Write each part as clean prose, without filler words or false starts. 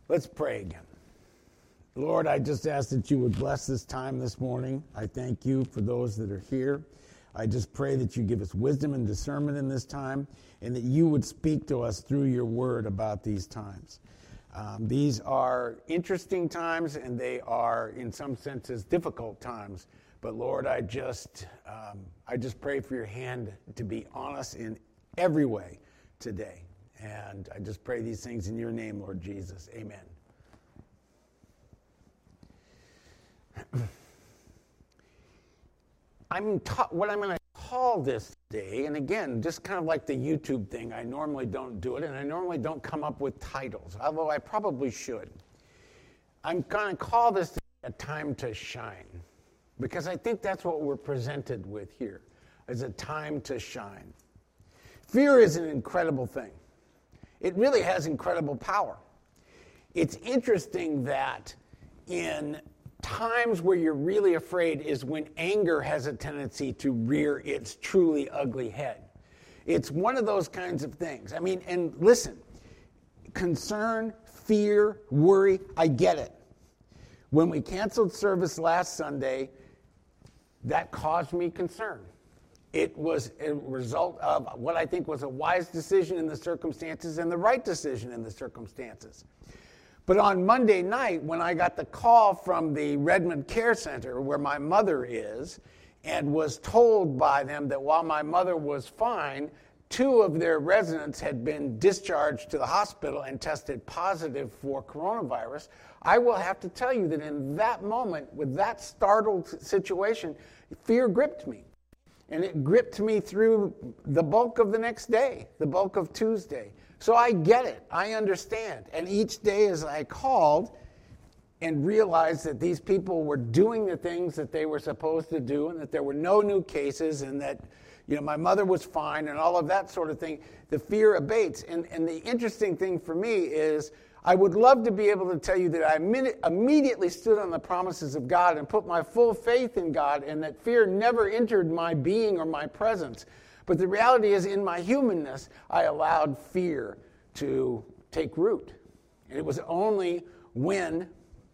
Let's pray again. Lord, I just ask that you would bless this time this morning. I thank you for those that are here. I just pray that you give us wisdom and discernment in this time, and that you would speak to us through your word about these times. These are interesting times, and they are, in some senses, difficult times. But Lord, I just pray for your hand to be on us in every way today. And I just pray these things in your name, Lord Jesus. Amen. What I'm going to call this today, and again, just kind of like the YouTube thing, I normally don't do it, and I normally don't come up with titles, although I probably should. I'm going to call this a time to shine, because I think that's what we're presented with here, is a time to shine. Fear is an incredible thing. It really has incredible power. It's interesting that in times where you're really afraid is when anger has a tendency to rear its truly ugly head. It's one of those kinds of things. I mean, and listen, concern, fear, worry, I get it. When we canceled service last Sunday, that caused me concern. It was a result of what I think was a wise decision in the circumstances and the right decision in the circumstances. But on Monday night, when I got the call from the Redmond Care Center, where my mother is, and was told by them that while my mother was fine, 2 of their residents had been discharged to the hospital and tested positive for coronavirus, I will have to tell you that in that moment, with that startled situation, fear gripped me. And it gripped me through the bulk of the next day, the bulk of Tuesday. So I get it. I understand. And each day as I called and realized that these people were doing the things that they were supposed to do, and that there were no new cases, and that my mother was fine and all of that sort of thing, the fear abates. And the interesting thing for me is I would love to be able to tell you that I immediately stood on the promises of God and put my full faith in God, and that fear never entered my being or my presence. But the reality is, in my humanness, I allowed fear to take root. And it was only when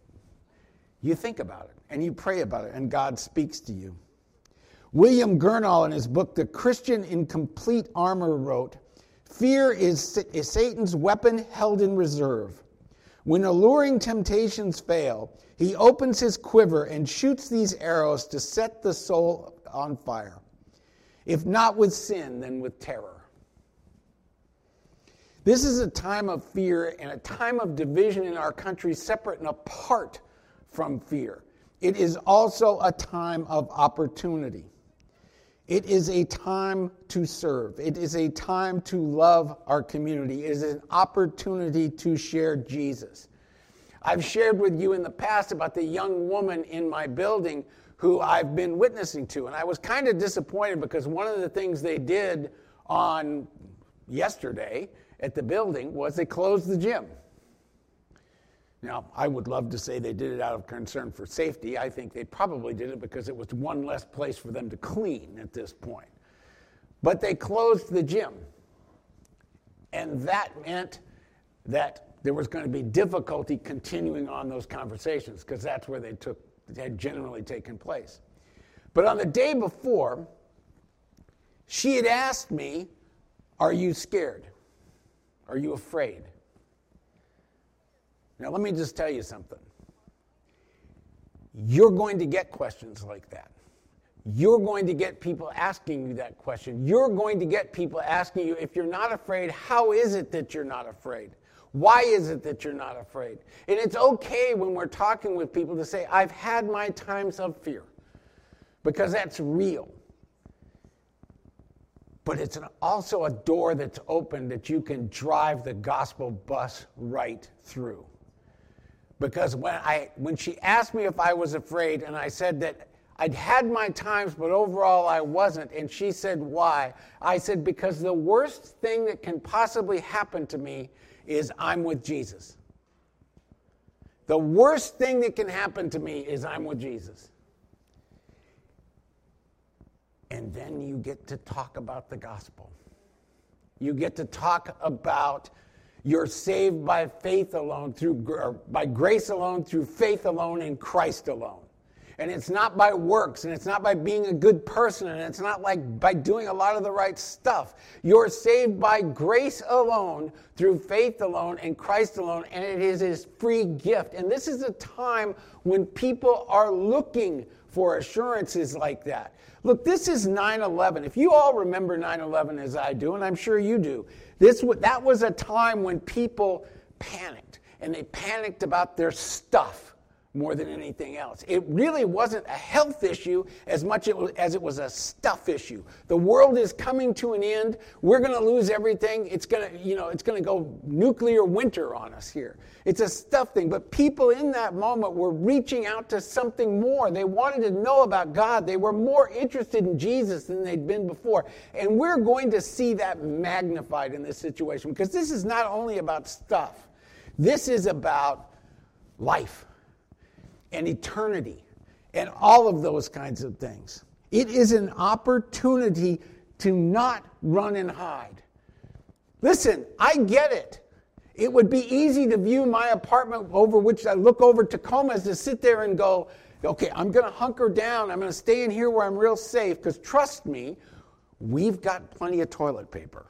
you think about it and you pray about it and God speaks to you. William Gurnall, in his book, The Christian in Complete Armor, wrote, "Fear is Satan's weapon held in reserve. When alluring temptations fail, he opens his quiver and shoots these arrows to set the soul on fire. If not with sin, then with terror." This is a time of fear and a time of division in our country, separate and apart from fear. It is also a time of opportunity. It is a time to serve. It is a time to love our community. It is an opportunity to share Jesus. I've shared with you in the past about the young woman in my building who I've been witnessing to. And I was kind of disappointed because one of the things they did on yesterday at the building was they closed the gym. Now, I would love to say they did it out of concern for safety. I think they probably did it because it was one less place for them to clean at this point. But they closed the gym. And that meant that there was going to be difficulty continuing on those conversations, because that's where they had generally taken place. But on the day before, she had asked me, "Are you scared? Are you afraid?" Now, let me just tell you something. You're going to get questions like that. You're going to get people asking you that question. You're going to get people asking you, if you're not afraid, how is it that you're not afraid? Why is it that you're not afraid? And it's okay when we're talking with people to say, I've had my times of fear, because that's real. But it's also a door that's open that you can drive the gospel bus right through. Because when she asked me if I was afraid, and I said that I'd had my times, but overall I wasn't, and she said, why? I said, because the worst thing that can possibly happen to me is I'm with Jesus. The worst thing that can happen to me is I'm with Jesus. And then you get to talk about the gospel. You get to talk about You're saved by faith alone, by grace alone, through faith alone, in Christ alone. And it's not by works, and it's not by being a good person, and it's not like by doing a lot of the right stuff. You're saved by grace alone, through faith alone, in Christ alone, and it is his free gift. And this is a time when people are looking for assurances like that. Look, this is 9/11. If you all remember 9/11 as I do, and I'm sure you do, that was a time when people panicked, and they panicked about their stuff more than anything else. It really wasn't a health issue as much as it was a stuff issue. The world is coming to an end. We're going to lose everything. It's going to go nuclear winter on us here. It's a stuff thing. But people in that moment were reaching out to something more. They wanted to know about God. They were more interested in Jesus than they'd been before. And we're going to see that magnified in this situation, because this is not only about stuff. This is about life and eternity, and all of those kinds of things. It is an opportunity to not run and hide. Listen, I get it. It would be easy to view my apartment over which I look over Tacoma as to sit there and go, okay, I'm going to hunker down. I'm going to stay in here where I'm real safe, because trust me, we've got plenty of toilet paper.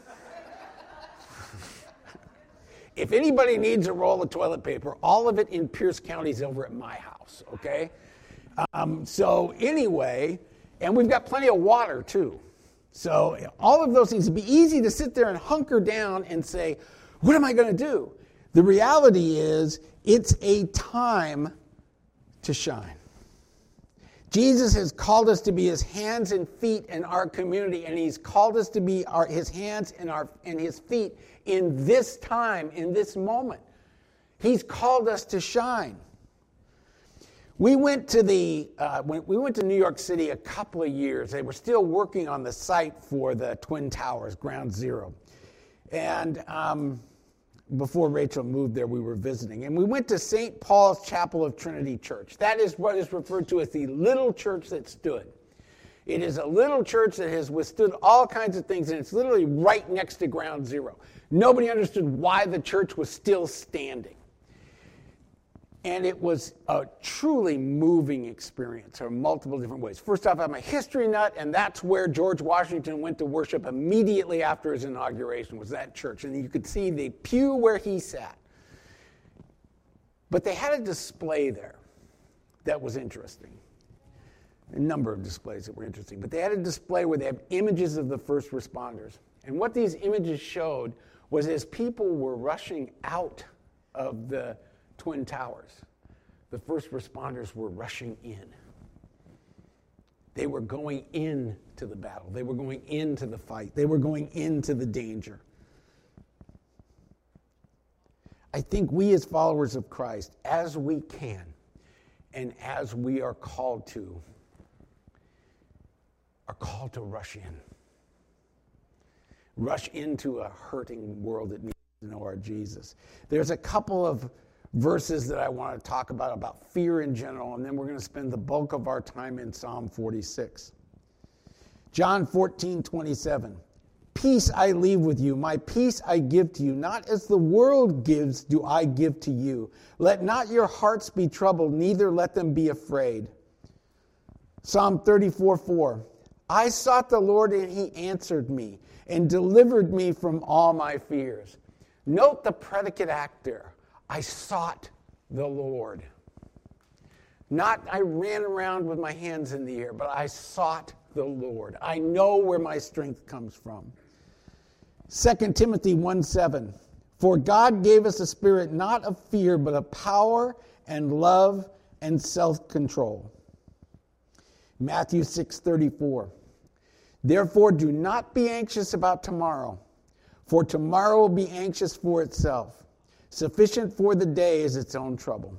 If anybody needs a roll of toilet paper, all of it in Pierce County is over at my house, okay? So anyway, and we've got plenty of water too. So all of those things, it'd be easy to sit there and hunker down and say, what am I going to do? The reality is, it's a time to shine. Jesus has called us to be his hands and feet in our community, and he's called us to be his hands and his feet in this time, in this moment. He's called us to shine. We went to New York City a couple of years. They were still working on the site for the Twin Towers, Ground Zero. And before Rachel moved there, we were visiting. And we went to St. Paul's Chapel of Trinity Church. That is what is referred to as the little church that stood. It is a little church that has withstood all kinds of things, and it's literally right next to Ground Zero. Nobody understood why the church was still standing. And it was a truly moving experience in multiple different ways. First off, I'm a history nut, and that's where George Washington went to worship immediately after his inauguration, was that church. And you could see the pew where he sat. But they had a display there that was interesting. A number of displays that were interesting. But they had a display where they have images of the first responders. And what these images showed was, as people were rushing out of the Twin Towers, the first responders were rushing in. They were going into the battle. They were going into the fight. They were going into the danger. I think we as followers of Christ, as we can, and as we are called to rush in. Rush into a hurting world that needs to know our Jesus. There's a couple of verses that I want to talk about fear in general, and then we're going to spend the bulk of our time in Psalm 46. John 14:27. Peace I leave with you, my peace I give to you. Not as the world gives do I give to you. Let not your hearts be troubled, neither let them be afraid. Psalm 34:4. I sought the Lord, and he answered me and delivered me from all my fears. Note the predicate act there. I sought the Lord. Not I ran around with my hands in the air, but I sought the Lord. I know where my strength comes from. 2 Timothy 1:7. For God gave us a spirit not of fear, but of power and love and self-control. Matthew 6:34. Therefore do not be anxious about tomorrow, for tomorrow will be anxious for itself. Sufficient for the day is its own trouble.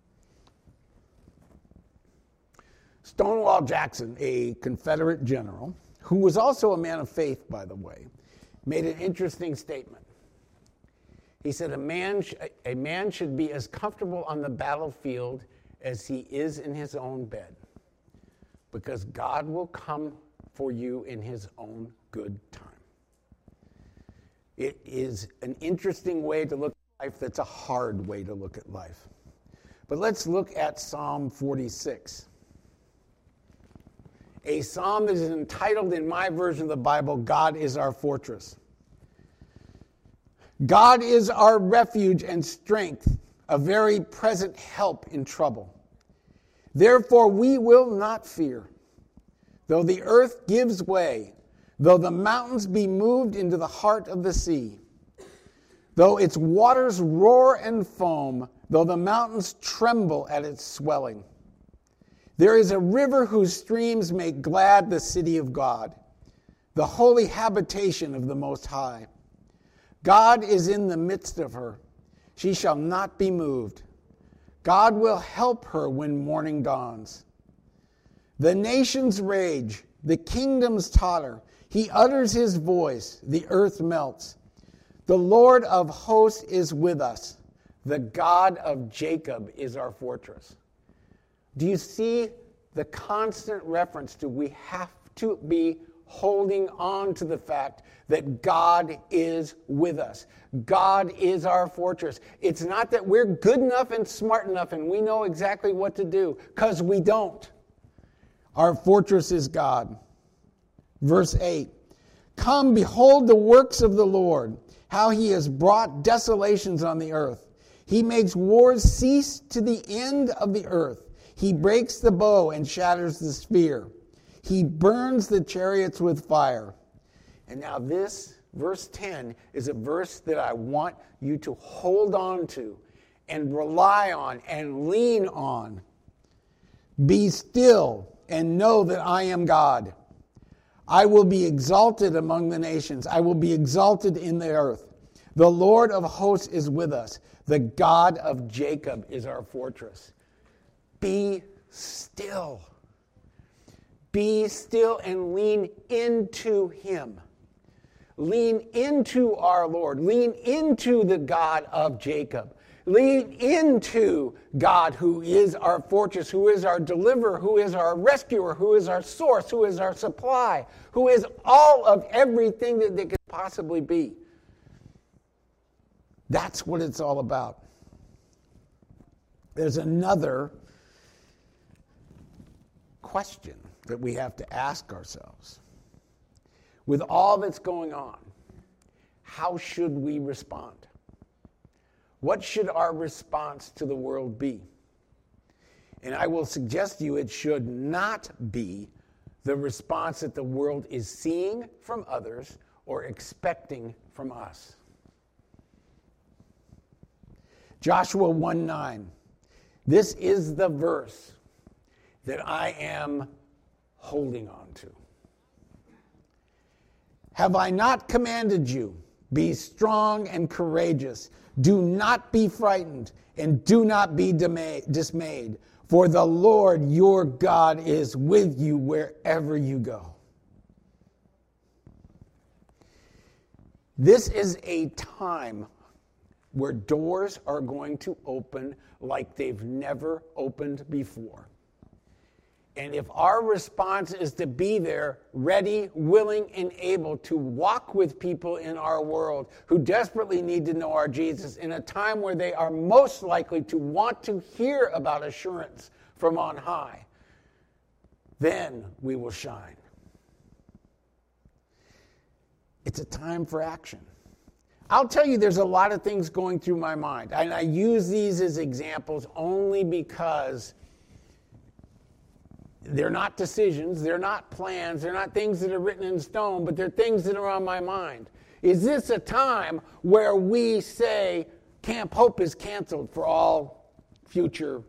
Stonewall Jackson, a Confederate general, who was also a man of faith, by the way, made an interesting statement. He said, a man should be as comfortable on the battlefield as he is in his own bed, because God will come for you in his own good time. It is an interesting way to look at life that's a hard way to look at life. But let's look at Psalm 46. A psalm that is entitled in my version of the Bible, God is our fortress. God is our refuge and strength, a very present help in trouble. Therefore we will not fear, though the earth gives way, though the mountains be moved into the heart of the sea, though its waters roar and foam, though the mountains tremble at its swelling. There is a river whose streams make glad the city of God, the holy habitation of the Most High. God is in the midst of her. She shall not be moved. God will help her when morning dawns. The nations rage, the kingdoms totter. He utters his voice, the earth melts. The Lord of hosts is with us. The God of Jacob is our fortress. Do you see the constant reference to we have to be holding on to the fact that God is with us. God is our fortress. It's not that we're good enough and smart enough and we know exactly what to do, because we don't. Our fortress is God. Verse 8, come, behold the works of the Lord, how he has brought desolations on the earth. He makes wars cease to the end of the earth. He breaks the bow and shatters the spear. He burns the chariots with fire. And now this, verse 10, is a verse that I want you to hold on to and rely on and lean on. Be still and know that I am God. I will be exalted among the nations. I will be exalted in the earth. The Lord of hosts is with us. The God of Jacob is our fortress. Be still. Be still and lean into him. Lean into our Lord. Lean into the God of Jacob. Lean into God who is our fortress, who is our deliverer, who is our rescuer, who is our source, who is our supply, who is all of everything that they could possibly be. That's what it's all about. There's another question that we have to ask ourselves. With all that's going on, how should we respond? What should our response to the world be? And I will suggest to you it should not be the response that the world is seeing from others or expecting from us. Joshua 1:9. This is the verse that I am holding on to. Have I not commanded you? Be strong and courageous. Do not be frightened and do not be dismayed. For the Lord your God is with you wherever you go. This is a time where doors are going to open like they've never opened before. And if our response is to be there, ready, willing, and able to walk with people in our world who desperately need to know our Jesus in a time where they are most likely to want to hear about assurance from on high, then we will shine. It's a time for action. I'll tell you, there's a lot of things going through my mind. And I use these as examples only because they're not decisions, they're not plans, they're not things that are written in stone, but they're things that are on my mind. Is this a time where we say Camp Hope is canceled for all future,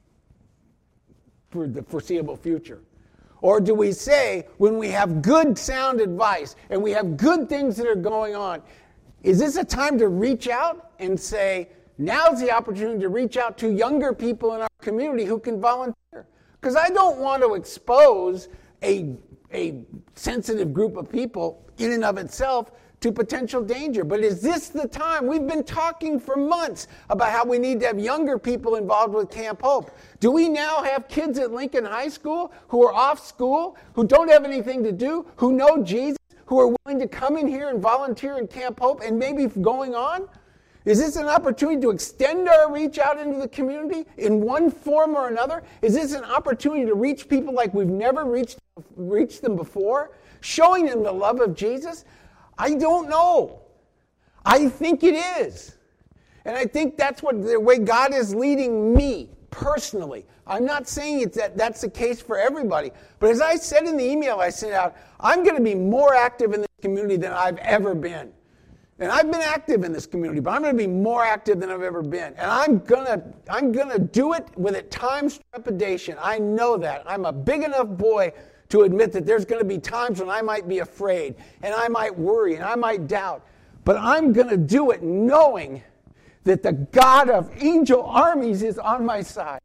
for the foreseeable future? Or do we say, when we have good sound advice and we have good things that are going on, is this a time to reach out and say, now's the opportunity to reach out to younger people in our community who can volunteer? Because I don't want to expose a sensitive group of people in and of itself to potential danger. But is this the time? We've been talking for months about how we need to have younger people involved with Camp Hope. Do we now have kids at Lincoln High School who are off school, who don't have anything to do, who know Jesus, who are willing to come in here and volunteer in Camp Hope and maybe going on? Is this an opportunity to extend our reach out into the community in one form or another? Is this an opportunity to reach people like we've never reached them before? Showing them the love of Jesus? I don't know. I think it is. And I think that's the way God is leading me personally. I'm not saying that's the case for everybody. But as I said in the email I sent out, I'm going to be more active in this community than I've ever been. And I've been active in this community, but I'm going to be more active than I've ever been. And I'm gonna do it with at times trepidation. I know that. I'm a big enough boy to admit that there's going to be times when I might be afraid, and I might worry, and I might doubt. But I'm going to do it knowing that the God of angel armies is on my side.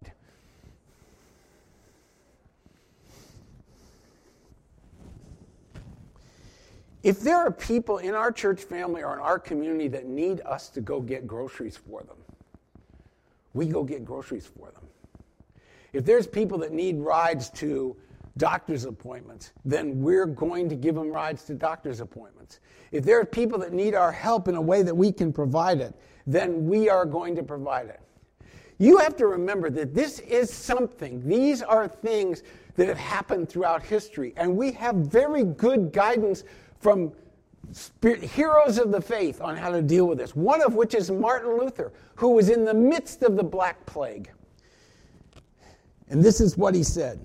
If there are people in our church family or in our community that need us to go get groceries for them, we go get groceries for them. If there's people that need rides to doctor's appointments, then we're going to give them rides to doctor's appointments. If there are people that need our help in a way that we can provide it, then we are going to provide it. You have to remember that this is something. These are things that have happened throughout history, and we have very good guidance from heroes of the faith on how to deal with this, one of which is Martin Luther, who was in the midst of the Black Plague. And this is what he said: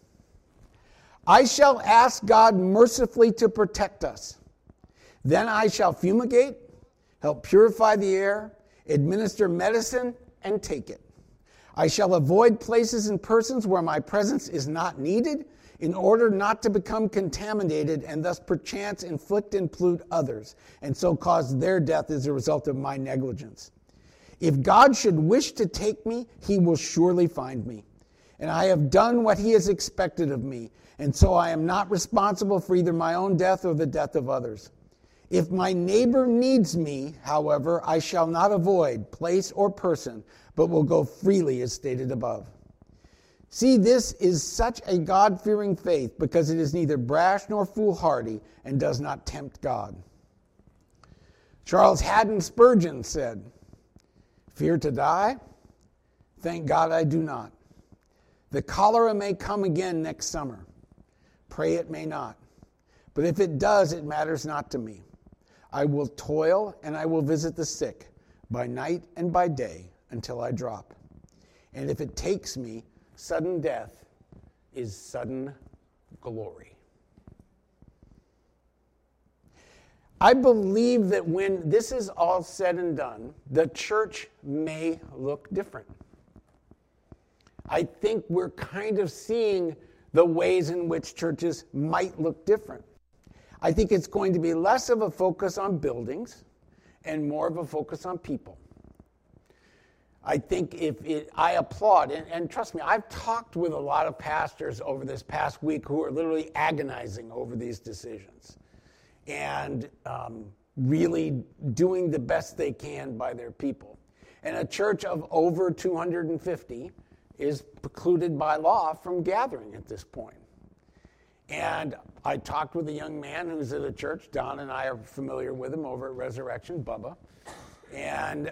I shall ask God mercifully to protect us. Then I shall fumigate, help purify the air, administer medicine, and take it. I shall avoid places and persons where my presence is not needed, in order not to become contaminated and thus perchance inflict and pollute others, and so cause their death as a result of my negligence. If God should wish to take me, he will surely find me. And I have done what he has expected of me, and so I am not responsible for either my own death or the death of others. If my neighbor needs me, however, I shall not avoid place or person, but will go freely as stated above. See, this is such a God-fearing faith because it is neither brash nor foolhardy and does not tempt God. Charles Haddon Spurgeon said, "Fear to die? Thank God I do not. The cholera may come again next summer. Pray it may not. But if it does, it matters not to me. I will toil and I will visit the sick by night and by day until I drop. And if it takes me, sudden death is sudden glory." I believe that when this is all said and done, the church may look different. I think we're kind of seeing the ways in which churches might look different. I think it's going to be less of a focus on buildings and more of a focus on people. I think I applaud, and trust me, I've talked with a lot of pastors over this past week who are literally agonizing over these decisions and really doing the best they can by their people. And a church of over 250 is precluded by law from gathering at this point. And I talked with a young man who's at a church. Don and I are familiar with him over at Resurrection, Bubba. And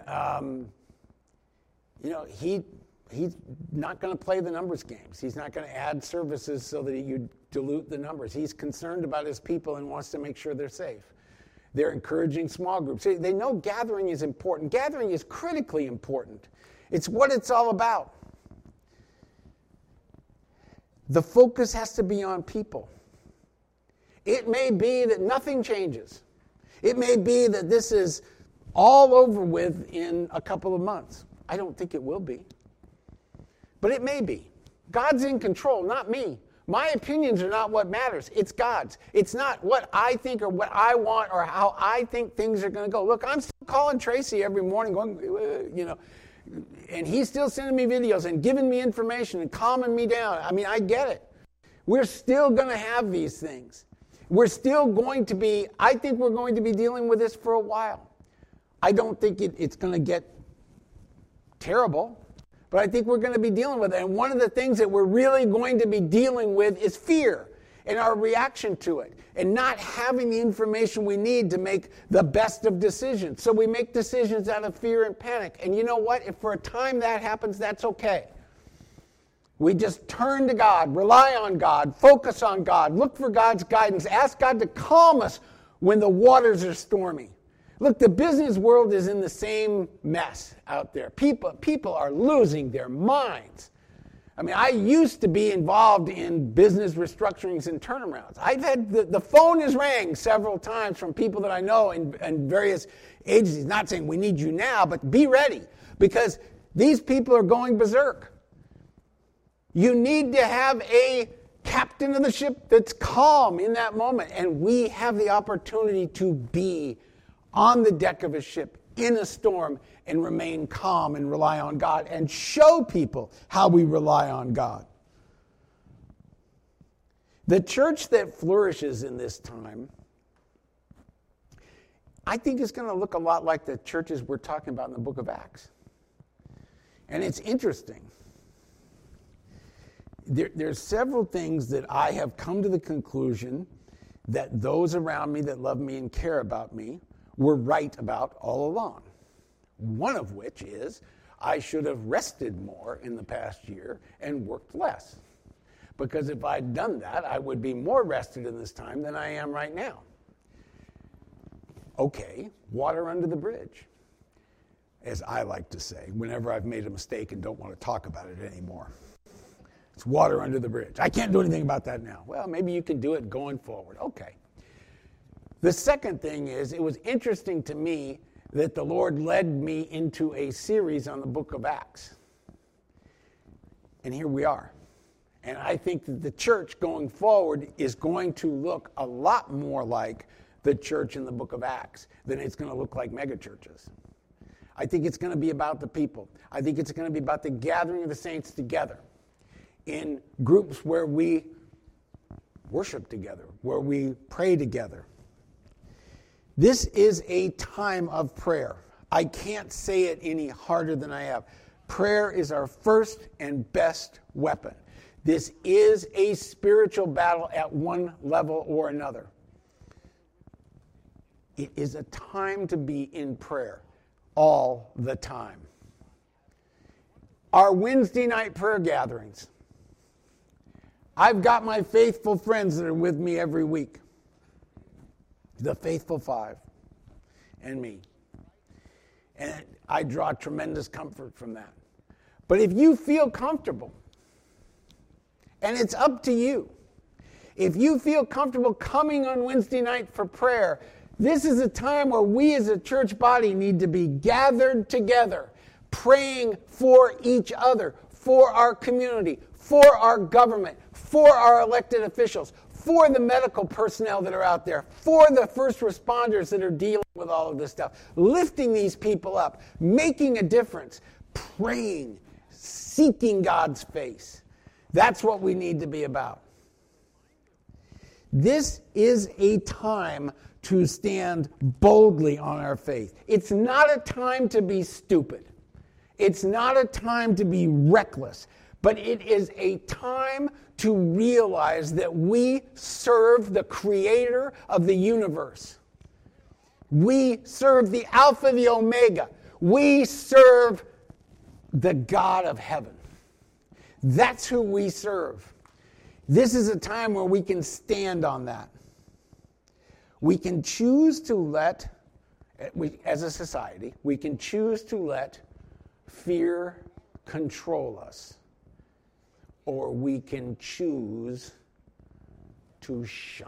he's not going to play the numbers games. He's not going to add services so that you dilute the numbers. He's concerned about his people and wants to make sure they're safe. They're encouraging small groups. They know gathering is important. Gathering is critically important. It's what it's all about. The focus has to be on people. It may be that nothing changes. It may be that this is all over with in a couple of months. I don't think it will be. But it may be. God's in control, not me. My opinions are not what matters. It's God's. It's not what I think or what I want or how I think things are going to go. Look, I'm still calling Tracy every morning going, and he's still sending me videos and giving me information and calming me down. I mean, I get it. We're still going to have these things. We're still going to be, I think we're going to be dealing with this for a while. I don't think it's going to get terrible, but I think we're going to be dealing with it. And one of the things that we're really going to be dealing with is fear. and our reaction to it, and not having the information we need to make the best of decisions. So we make decisions out of fear and panic. And you know what? If for a time that happens, that's okay. We just turn to God, rely on God, focus on God, look for God's guidance, ask God to calm us when the waters are stormy. Look, the business world is in the same mess out there. People are losing their minds. I mean, I used to be involved in business restructurings and turnarounds. I've had, the phone has rang several times from people that I know in various agencies, not saying we need you now, but be ready, because these people are going berserk. You need to have a captain of the ship that's calm in that moment, and we have the opportunity to be on the deck of a ship in a storm and remain calm and rely on God and show people how we rely on God. The church that flourishes in this time, I think is going to look a lot like the churches we're talking about in the book of Acts. And it's interesting. There's several things that I have come to the conclusion that those around me that love me and care about me were right about all along. One of which is I should have rested more in the past year and worked less. Because if I'd done that, I would be more rested in this time than I am right now. Okay, water under the bridge, as I like to say, whenever I've made a mistake and don't want to talk about it anymore. It's water under the bridge. I can't do anything about that now. Well, maybe you can do it going forward. Okay. The second thing is, it was interesting to me that the Lord led me into a series on the book of Acts. And here we are. And I think that the church going forward is going to look a lot more like the church in the book of Acts than it's going to look like megachurches. I think it's going to be about the people. I think it's going to be about the gathering of the saints together in groups where we worship together, where we pray together. This is a time of prayer. I can't say it any harder than I have. Prayer is our first and best weapon. This is a spiritual battle at one level or another. It is a time to be in prayer all the time. Our Wednesday night prayer gatherings. I've got my faithful friends that are with me every week. The faithful five and me. And I draw tremendous comfort from that. But if you feel comfortable, and it's up to you, if you feel comfortable coming on Wednesday night for prayer, this is a time where we as a church body need to be gathered together, praying for each other, for our community, for our government, for our elected officials, for the medical personnel that are out there, for the first responders that are dealing with all of this stuff, lifting these people up, making a difference, praying, seeking God's face. That's what we need to be about. This is a time to stand boldly on our faith. It's not a time to be stupid. It's not a time to be reckless, but it is a time to realize that we serve the creator of the universe. We serve the Alpha, the Omega. We serve the God of heaven. That's who we serve. This is a time where we can stand on that. We can choose to let, as a society, we can choose to let fear control us. Or we can choose to shine.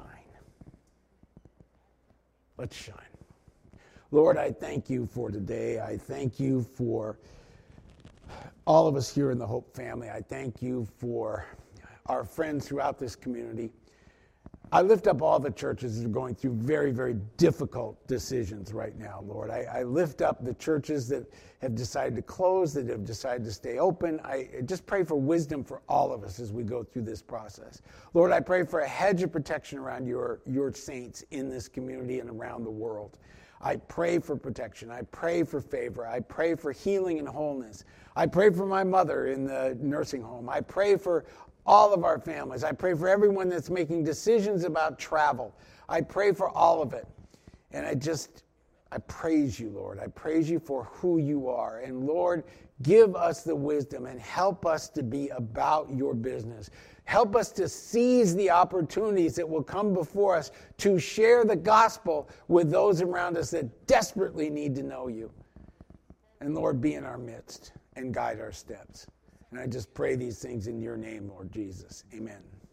Let's shine. Lord, I thank you for today. I thank you for all of us here in the Hope family. I thank you for our friends throughout this community. I lift up all the churches that are going through very, very difficult decisions right now, Lord. I lift up the churches that have decided to close, that have decided to stay open. I just pray for wisdom for all of us as we go through this process. Lord, I pray for a hedge of protection around your saints in this community and around the world. I pray for protection. I pray for favor. I pray for healing and wholeness. I pray for my mother in the nursing home. I pray for all of our families. I pray for everyone that's making decisions about travel. I pray for all of it. And I praise you, Lord. I praise you for who you are. And Lord, give us the wisdom and help us to be about your business. Help us to seize the opportunities that will come before us to share the gospel with those around us that desperately need to know you. And Lord, be in our midst and guide our steps. And I just pray these things in your name, Lord Jesus. Amen.